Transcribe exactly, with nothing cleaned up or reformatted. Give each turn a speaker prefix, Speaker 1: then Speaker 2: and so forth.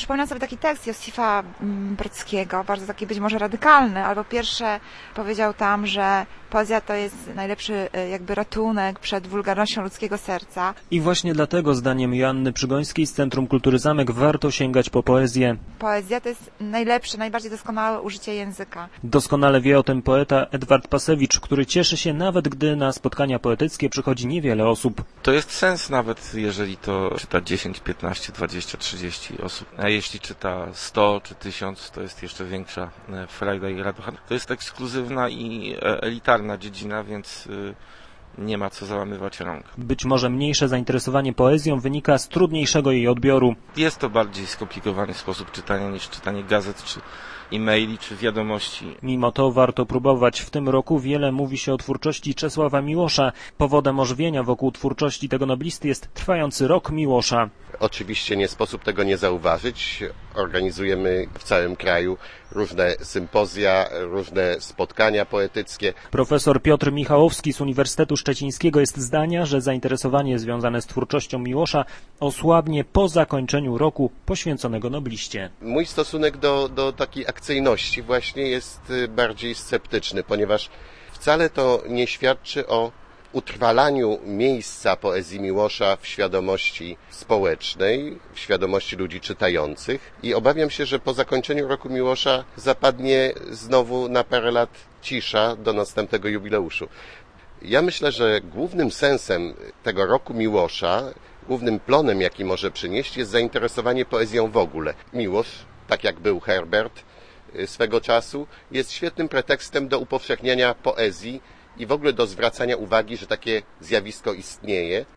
Speaker 1: przypominam sobie taki tekst Józefa Brodskiego, bardzo taki być może radykalny, albo pierwsze powiedział tam, że poezja to jest najlepszy jakby ratunek przed wulgarnością ludzkiego serca.
Speaker 2: I właśnie dlatego, zdaniem Joanny Przygońskiej z Centrum Kultury Zamek, warto sięgać po poezję.
Speaker 1: Poezja to jest najlepsze, najbardziej doskonałe użycie języka.
Speaker 2: Doskonale wie o tym poeta Edward Pasewicz, który cieszy się nawet, gdy na spotkania poetyckie przychodzi niewiele osób.
Speaker 3: To jest sens nawet, jeżeli to czyta dziesięć, piętnaście, dwadzieścia, trzydzieści osób. A jeśli czyta sto czy tysiąc, to jest jeszcze większa frajda i radocha. To jest ekskluzywna i elitarna dziedzina, więc nie ma co załamywać rąk.
Speaker 2: Być może mniejsze zainteresowanie poezją wynika z trudniejszego jej odbioru.
Speaker 3: Jest to bardziej skomplikowany sposób czytania niż czytanie gazet czy e-maili czy wiadomości.
Speaker 2: Mimo to warto próbować. W tym roku wiele mówi się o twórczości Czesława Miłosza. Powodem ożywienia wokół twórczości tego noblisty jest trwający Rok Miłosza.
Speaker 4: Oczywiście nie sposób tego nie zauważyć. Organizujemy w całym kraju różne sympozja, różne spotkania poetyckie.
Speaker 2: Profesor Piotr Michałowski z Uniwersytetu Szczecińskiego jest zdania, że zainteresowanie związane z twórczością Miłosza osłabnie po zakończeniu roku poświęconego nobliście.
Speaker 4: Mój stosunek do, do takiej akcyjności właśnie jest bardziej sceptyczny, ponieważ wcale to nie świadczy o utrwalaniu miejsca poezji Miłosza w świadomości społecznej, w świadomości ludzi czytających i obawiam się, że po zakończeniu Roku Miłosza zapadnie znowu na parę lat cisza do następnego jubileuszu. Ja myślę, że głównym sensem tego Roku Miłosza, głównym plonem, jaki może przynieść, jest zainteresowanie poezją w ogóle. Miłosz, tak jak był Herbert swego czasu, jest świetnym pretekstem do upowszechniania poezji i w ogóle do zwracania uwagi, że takie zjawisko istnieje.